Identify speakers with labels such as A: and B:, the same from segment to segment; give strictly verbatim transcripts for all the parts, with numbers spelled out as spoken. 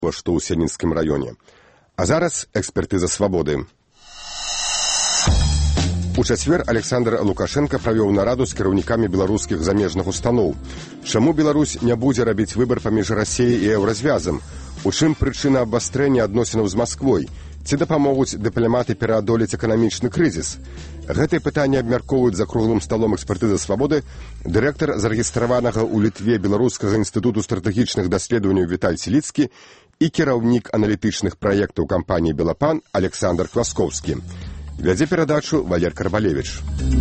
A: што ў Сенінскім раёне. А зараз экспертыза свабоды. У чацвер Александр Лукашенко правёў нараду з кіраўнікамі беларускіх замежных устаноў. Чаму Беларусь не будзе рабіць выбар паміж Расіяй і еўразвязам? У чым прычына абвастрэння адносінаў з Масквой? Ці дапамогуць дыпламаты пераадолець эканамічны крызіс? Гэтае пытанне абмяркоўваюць за круглым сталом экспертызы свабоды дырэктар зарэгістраванага ў Літве Беларускага інстытуту стратэгічных даследаванняў Віталь Сіліцкі і кіраўнік аналітычных праектаў кампаніі «Белапан» Александр Кваскоўскі. Вядзе перадачу Валер Карбалевіч.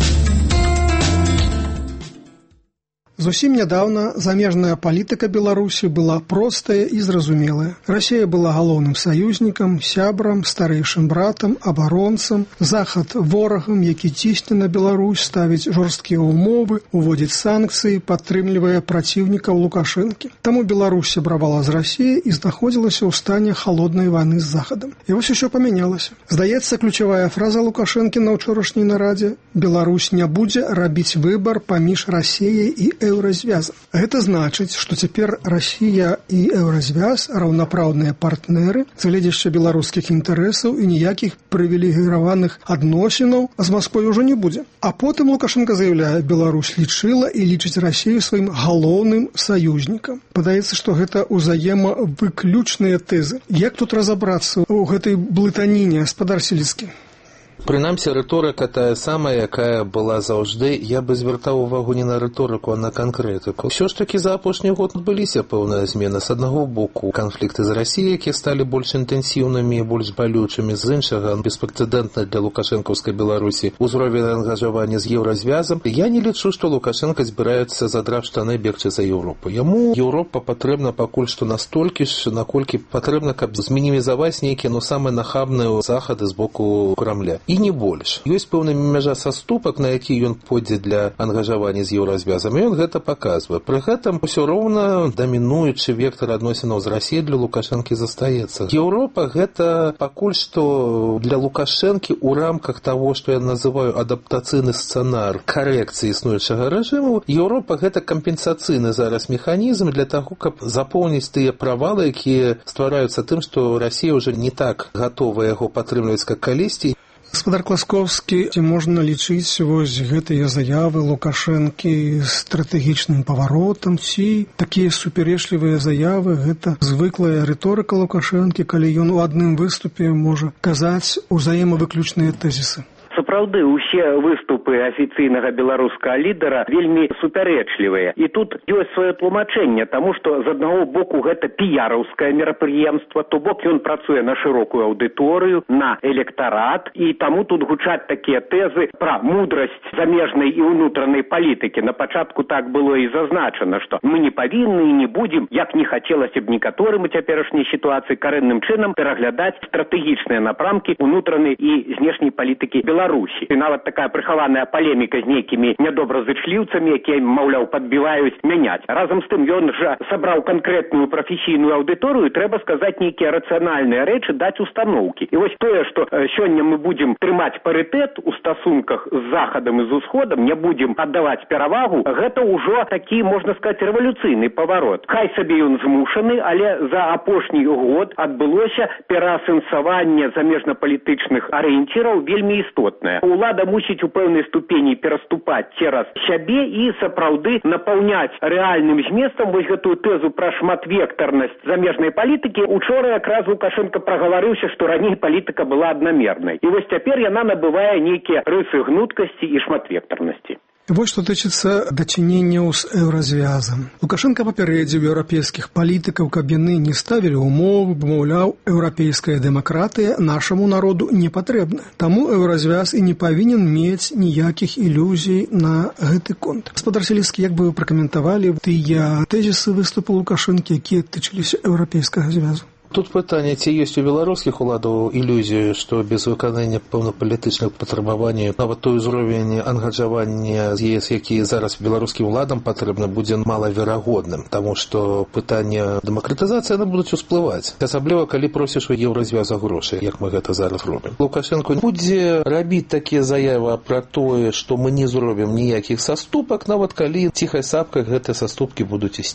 B: Зусім нядаўна замежная палітыка Беларусі была простая і зразумелая. Расія была галоўным саюзнікам, сябрам, старэйшым братам, абаронцам, захад ворагам, які цісне на Беларусь, ставіць жорсткія ўмовы, уводзіць санкцыі, падтрымлівае праціўнікаў Лукашэнкі. Таму Беларусь сябравала з Расіяй і знаходзілася ў стане халоднай вайны з захадам. І вось усё памянялася. Здаецца, ключавая фраза Лукашэнкі на ўчорашняй нарадзе: «Беларусь не будзе рабіць выбар паміж Расіяй і еўразвязам». Гэта значыць, што цяпер Расія і еўразвяз раўнапраўныя партнеры з гледзяшча беларускіх інтарэсаў і ніякіх прывілегіраваных адносінаў з Масквой ужо не будзе. А потым Лукашенко заяўляе: Беларусь лічыла і лічыць Расію сваім галоўным саюзнікам. Падаецца, што гэта ўзаемавыключныя тэзы. Як тут разабрацца ў гэтай блытаніне, гаспадар Сіліцкі?
C: Прынамсі, рыторыка тая самая, якая была заўжды. Я бы звяртаў увагу не на рыторыку, а на канкрэтыку. Усё ж такі за апошні год адбыліся пэўная змена. З аднаго боку, канфлікты з Расіяй, якія сталі больш інтэнсіўнымі і больш балючымі, з іншага, беспрэцэдэнтна для лукашэнкаўскай Беларусі ўзровень ангажавання з еўразвязам. Я не лічу, што Лукашенко збіраецца задрав штаны бегчы за Еўропу. Яму Еўропа патрэбна пакуль што настолькі ж, наколькі патрэбна, каб змінімізаваць нейкія, ну, самыя нахабныя захады з боку Крамля. І не больш. Ёсць пэўная мяжа саступак, на які ён пойдзе для ангажавання з еўразвязам, і ён гэта паказвае. Пры гэтым усё роўна дамінуючы вектар адносінаў з Расіяй для Лукашэнкі застаецца. Еўропа гэта пакуль што для Лукашэнкі ў рамках таго, што я называю адаптацыйны сцэнар карэкцыі існуючага рэжыму. Еўропа гэта кампенсацыйны зараз механізм для таго, каб запоўніць тыя правалы, якія ствараюцца тым, што Расія ўжо не так гатова яго падтрымліваць, як калісьці.
B: Гаспадар Кваскоўскі, ці можна лічыць вось гэтыя заявы Лукашэнкі стратэгічным паваротам, ці такія супярэчлівыя заявы гэта звыклая рыторыка Лукашэнкі, калі ён у адным выступе можа казаць узаемавыключныя тэзісы?
D: Сапраўды, усе выступы афіцыйнага беларускага лідара вельмі супярэчлівыя. І тут ёсць сваё тлумачэнне, таму што з аднаго боку гэта піяраўскае мерапрыемства, то бок ён працуе на шырокую аўдыторыю, на электарат, і таму тут гучаць такія тэзы пра мудрасць замежнай і ўнутранай палітыкі. На пачатку так было і зазначана, што мы не павінны і не будзем, як не хацелася б некаторым у цяперашняй сітуацыі, карэнным чынам пераглядаць стратэгічныя напрамкі ўнутранай і знешняй палітыкі Беларусі. І нават такая прыхаваная палеміка з нейкімі нядобразычліўцамі, якія, маўляў, падбіваюць мяняць. Разам з тым, ён жа сабраў канкрэтную прафесійную аўдыторыю, трэба сказаць нейкія рацыянальныя рэчы, даць устаноўкі. І вось тое, што сёння мы будзем трымаць парытэт у стасунках з Захадам і з Усходам, не будзем аддаваць перавагу, гэта ўжо такі, можна сказаць, рэвалюцыйны паварот. Хай сабе ён змушаны, але за апошні год адбылося пераасэнсаванне замежна-палітычных арыенціраў вельмі істотна. Улада мусіць у пэўнай ступені пераступаць цераз сябе і сапраўды напаўняць рэальным зместам вось гэтую тэзу пра шматвектарнасць замежнай палітыкі. Учора якраз Лукашенко прагаварыўся, што раней палітыка была аднамернай. І вось цяпер яна набывае нейкія рысы гнуткасці і шматвектарнасці.
B: Вось што тычыцца дачыненняў з еўразвязам. Лукашенко папярэдзіў еўрапейскіх палітыкаў, каб яны не ставілі ўмовы, бо, маўляў, еўрапейская дэмакратыя нашаму народу не патрэбна. Таму еўразвяз і не павінен мець ніякіх ілюзій на гэты конт. Гаспадар Сіліцкі, як бы вы пракаментавалі тыя тэзісы выступу Лукашэнкі, якія тычыліся еўрапейскага звязу?
C: Тут пытанне, ці ёсць у беларускіх уладаў ілюзію, што без выканання пэўнапалітычных патрабаванняў нават той узровень ангажавання з ЕС, які зараз беларускім уладам патрэбна, будзе малаверагодным, таму што пытанне дэмакратызацыі яны будуць усплываць. Асабліва, калі просіш у еўразвяза грошай, як мы гэта зараз робім. Лукашенко будзе рабіць такія заявы пра тое, што мы не зробім ніякіх саступак, нават калі ціхай сапкай гэтыя саступкі будуць ісці.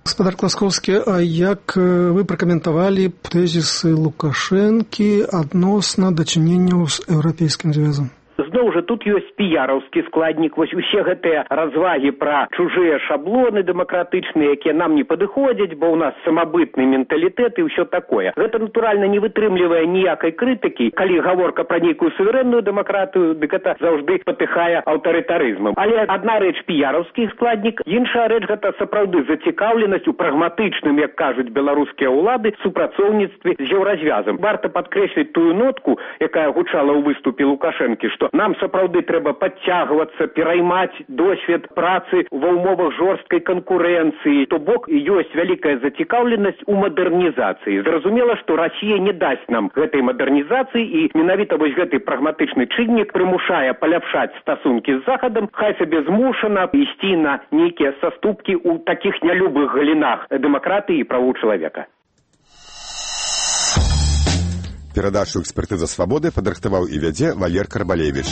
B: Гаспадар Класкоўскі, а як вы пракаментавалі тэзісы Лукашэнкі адносна дачыненняў з Еўрапейскім звязам?
D: Зноў жа, тут ёсць піяраўскі складнік. Вось усе гэтыя развагі пра чужыя шаблоны дэмакратычныя, якія нам не падыходзяць, бо ў нас самабытны менталітэт і ўсё такое. Гэта, натуральна, не вытрымлівае ніякай крытыкі. Калі гаворка пра нейкую суверэнную дэмакратыю, дык гэта заўжды патыхае аўтарытарызмам. Але адна рэч піяраўскі складнік, іншая рэч гэта сапраўды зацікаўленасць у прагматычным, як кажуць беларускія ўлады, супрацоўніцтве з еўразвязам. Варта падкрэсліць тую нотку, якая гучала ў выступе Лукашэнкі, што нам сапраўды трэба падцягвацца, пераймаць досвед працы ва ўмовах жорсткай канкурэнцыі. То бок ёсць вялікая зацікаўленасць у мадэрнізацыі. Зразумела, што Расія не дасць нам гэтай мадэрнізацыі, і менавіта вось гэты прагматычны чыннік прымушае паляпшаць стасункі з Захадам, хай сабе змушана ісці на нейкія саступкі ў такіх нялюбых галінах дэмакратыі і правоў чалавека.
A: Перадачу «Экспертыза свабоды» падрыхтаваў і вядзе Валер Карбалевіч.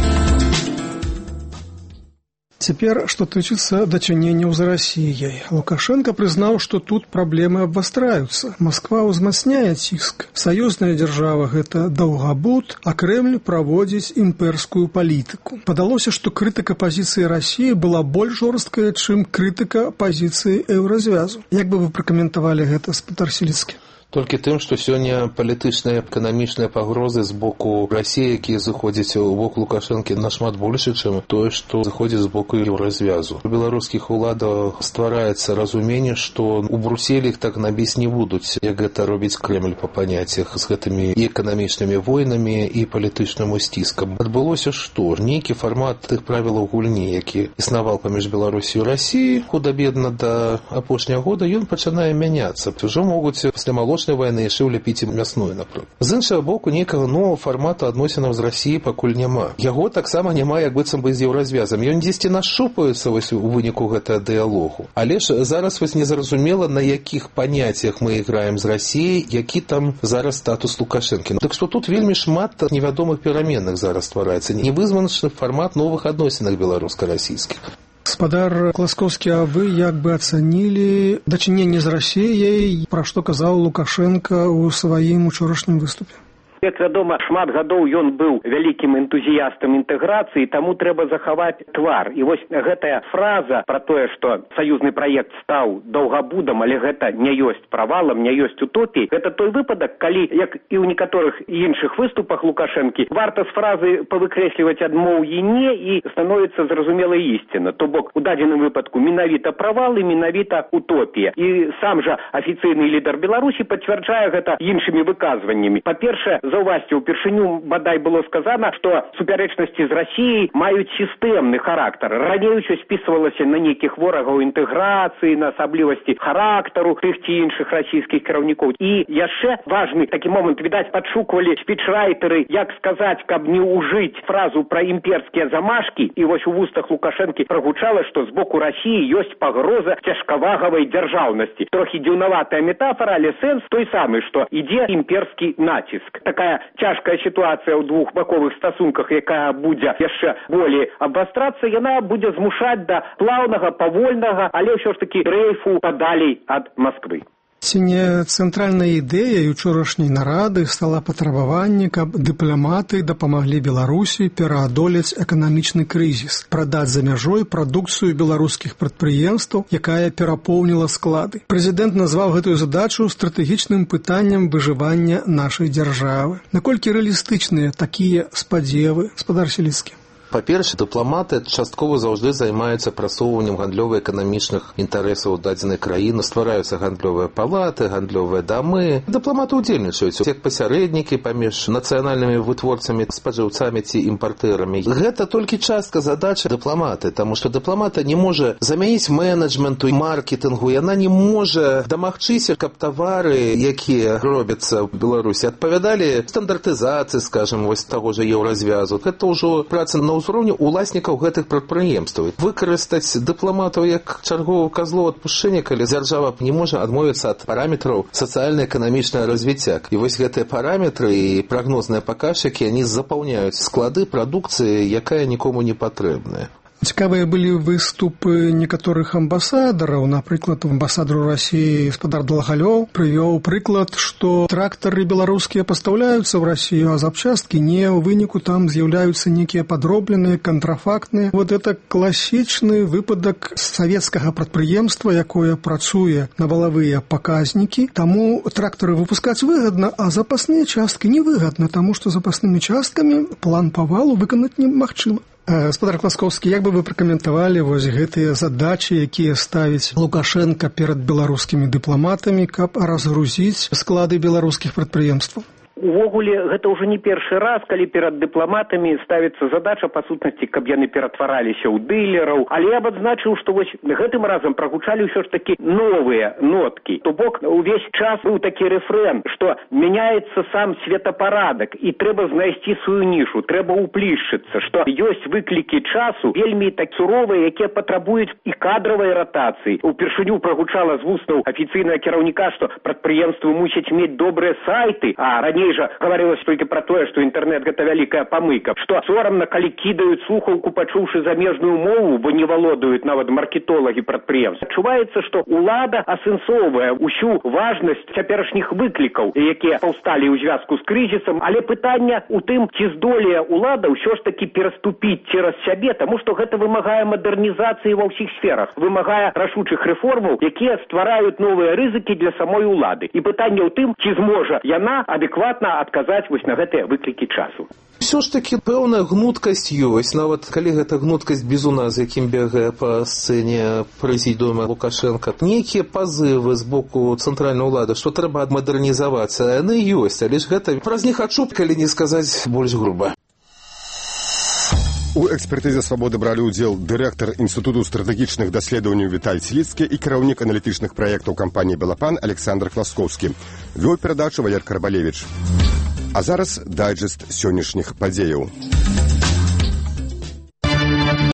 B: Цяпер, што тычыцца дачыненняў з Расіяй. Лукашенко прызнаў, што тут праблемы абвастраюцца. Масква ўзмацняе ціск. Саюзная дзяржава – гэта даўгабуд, а Крэмль праводзіць імперскую палітыку. Падалося, што крытыка пазіцыі Расіі была больш жорсткая, чым крытыка пазіцыі Еўразвязу. Як бы вы пракаментавалі гэта, гаспадар Сіліцкі?
C: Толькі тым, што сёння палітычныя, эканамічныя пагрозы з боку Расіі, якія заходзяць у бок Лукашэнкі, нашмат больше, чым тое, што заходзіць з боку Еўразвязу. У беларускіх уладах ствараецца разуменне, што у Брусселі іх так набіць не будуць, як гэта робіць Крэмль па паняццях з гэтымі і эканамічнымі войнамі, і палітычным сціскам. Адбылося што? Нейкі фармат тых правілаў гульні, які існаваў паміж Беларусі і Расіяй, худа-бедна да апошняга года, ён пачынае мяняцца. Ужо могуць пасля малочнай вайны яшчэ ўляпіць і мясное, напрыклад. З іншага боку, нейкага новага фармату адносінаў з Расіяй пакуль няма. Яго таксама няма, як быццам бы з Еўразвязам. Ён дзесьці нашупаецца вось у выніку гэтага дыялогу. Але ж зараз вось незразумела, на якіх паняццях мы іграем з Расіяй, які там зараз статус Лукашэнкі. Так што тут вельмі шмат невядомых пераменных зараз ствараецца. Невызначаны фармат новых адносінах беларуска-расійскіх.
B: Гаспадар Класкоўскі, а вы як бы ацанілі дачыненне з Расіяй, пра што казаў Лукашенко ў сваім учорашнім выступе?
D: Як вядома, шмат гадоў ён быў вялікім энтузіястам інтэграцыі, таму трэба захаваць твар. І вось гэтая фраза пра тое, што саюзны праект стаў даўгабудам, але гэта не ёсць правалам, не ёсць утопіяй, гэта той выпадак, калі, як і ў некаторых іншых выступах Лукашэнкі, варта з фразы павыкрэсліваць адмоўі не і становіцца зразумела ісціна. То бок, у дадзеным выпадку менавіта правал і менавіта утопія. І сам жа афіцыйны лідар Беларусі пацвярджае гэта іншымі выказваннямі. Па-першае, заўважце, упершыню бадай было сказана, што супярэчнасці з Расіяй маюць сістэмны характар. Раней усё спісвалася на нейкіх ворагаў інтэграцыі, на асаблівасці характару тых ці іншых расійскіх кіраўнікоў. І яшчэ важны такі момант, відаць, падшуквалі спічрайтеры, як сказаць, каб не ўжыць фразу пра імперскія замашкі, і вось у вустах Лукашэнкі прагучала, што з боку Расіі ёсць пагроза цяжкавагавай дзяржаўнасці. Трохі дзіўнаватая метафора, але сэнс той самы, што ідзе імперскі націск. Такая цяжкая сітуацыя ў двухбаковых стасунках, якая будзе яшчэ болей абвастрацца, яна будзе змушаць да плаўнага, павольнага, але ўсё ж такі дрейфу падалей ад Масквы.
B: Ці не цэнтральнай ідэяй учорашняй нарады стала патрабаванне, каб дыпламаты дапамаглі Беларусі пераадолець эканамічны крызіс, прадаць за мяжой прадукцыю беларускіх прадпрыемстваў, якая перапоўніла склады. Прэзідэнт назваў гэтую задачу стратэгічным пытаннем выжывання нашай дзяржавы. Наколькі рэалістычныя такія спадзевы, гаспадар Сіліцкі?
C: Па-першае, дыпламаты часткова заўжды займаюцца прасоўваннем гандлёва-эканамічных інтарэсаў дадзенай краіны, ствараюцца гандлёвыя палаты, гандлёвыя дамы. Дыпламаты ўдзельнічаюць як пасярэднікі паміж нацыянальнымі вытворцамі, спажыўцамі ці імпартэрамі. Гэта толькі частка задачы дыпламаты, таму што дыпламата не можа замяніць менеджменту і маркетынгу, яна не можа дамагчыся, каб тавары, якія робяцца ў Беларусі, адпавядалі стандартызацыі, скажам, вось таго ж еўразвязу. Гэта ўжо праца на ўзроўню уласнікаў гэтых прадпрыемстваў. Выкарыстаць дыпламатаў як чарговых казлоў адпушчэння, калі дзяржава не можа адмовіцца ад параметраў сацыяльна-эканамічнага развіцця. І вось гэтыя параметры і прагнозныя паказчыкі, яны запаўняюць склады прадукцыі, якая нікому не патрэбная.
B: Цікавыя былі выступы некаторых амбасадараў. Напрыклад, амбасадар Расіі гаспадар Далгалёў прывёў прыклад, што трактары беларускія пастаўляюцца ў Расію, а запчасткі не, ў выніку там з'яўляюцца нейкія падробленыя, кантрафактныя. Вот это класічны выпадак савецкага прадпрыемства, якое працуе на валавыя паказнікі. Таму трактары выпускаць выгадна, а запасныя часткі невыгадна, таму што запаснымі часткамі план павалу выканаць немагчыма. Гаспадар Класкоўскі, як бы вы пракаментавалі вось гэтыя задачы, якія ставіць Лукашенка перад беларускімі дыпламатамі, каб разгрузіць склады беларускіх прадпрыемстваў?
D: Увогуле, гэта ўжо не першы раз, калі перад дыпламатамі ставіцца задача, па сутнасці, каб яны ператвараліся ў дылераў. Але я б адзначыў, што вось гэтым разам прагучалі ўсё ж такі новыя ноткі. То бок, увесь час быў такі рэфрэн, што мяняецца сам светапарадак, і трэба знайсці сваю нішу, трэба ўплішчыцца, што ёсць выклікі часу вельмі так суровыя, якія патрабуюць і кадравай ратацыі. Упершыню прагучала з вуснаў афіцыйнага кіраўніка, што прадпрыемствы мусяць мець добрыя сайты, а раней жа гаварылася толькі пра тое, што інтэрнэт гэта вялікая памылка, што сорамна, калі кідаюць слухаўку, пачуўшы замежную мову, бо не валодаюць нават маркетолагі прадпрыемств. Адчуваецца, што ўлада асэнсоўвае ўсю важнасць цяперашніх выклікаў, якія паўсталі ў звязку з крызісам, але пытанне ў тым, ці здолее ўлада ўсё ж такі пераступіць цераз сябе, таму што гэта вымагае мадэрнізацыі ва ўсіх сферах, вымагае рашучых рэформаў, якія ствараюць новыя рызыкі для самой улады. І пытанне ў тым, ці зможа яна адэкватна адказаць вось на гэтыя выклікі часу.
C: Усё ж такі пэўная гнуткасць ёсць, нават калі гэта гнуткасць бізуна, з якім бегае па сцэне прэзідыума Лукашенка. Нейкія пазывы з боку цэнтральнай улады, што трэба адмадэрнізавацца, яны ёсць, але ж гэта праз не хачу, калі не сказаць больш груба.
A: У экспертызе «Свабоды» бралі ўдзел дырэктар Інстытуту стратэгічных даследаванняў Віталь Ціліцкі і кіраўнік аналітычных праектаў кампаніі «Белапан» Александр Класкоўскі. Вёў перадачу Валер Карбалевіч. А зараз дайджэст сённяшніх падзеяў.